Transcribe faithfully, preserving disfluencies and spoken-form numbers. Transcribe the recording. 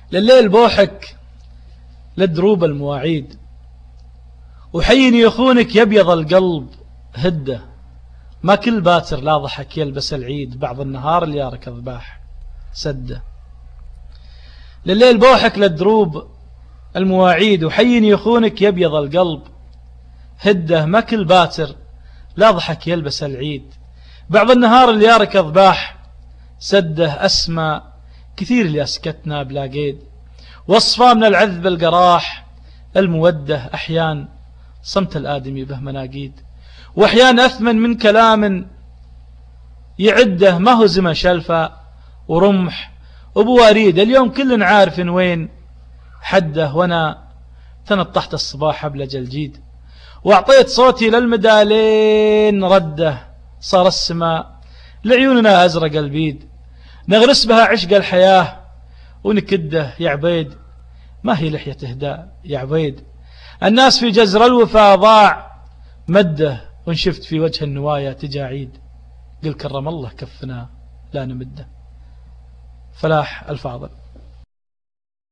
لليل بوحك لدروب المواعيد، وحين يخونك يبيض القلب هده، ما كل باتر لا ضحك يلبس العيد، بعض النهار اللي يارك ذباح سده. لليل بوحك لدروب المواعيد، وحين يخونك يبيض القلب هده، ما كل باتر لا ضحك يلبس العيد، بعض النهار اللي يارك ذباح سده. أسمى كثير اللي أسكتنا بلا قيد، وصفا من العذب القراح المودة، أحيان صمت الآدمي به مناقيد، وأحيان أثمن من كلام يعده، ما هو زمن شلفة ورمح وبواريد، اليوم كل عارف وين حده، وأنا تنطحت الصباح أبلج الجيد، وأعطيت صوتي للمدالين رده، صار السماء لعيوننا أزرق البيد، نغرس بها عشق الحياة ونكده يا عبيد، ما هي لحية إهداء يا عبيد، الناس في جزر الوفا ضاع مده، ونشفت في وجه النوايا تجاعيد، قل كرم الله كفنا لا نمده. فلاح الفاضل.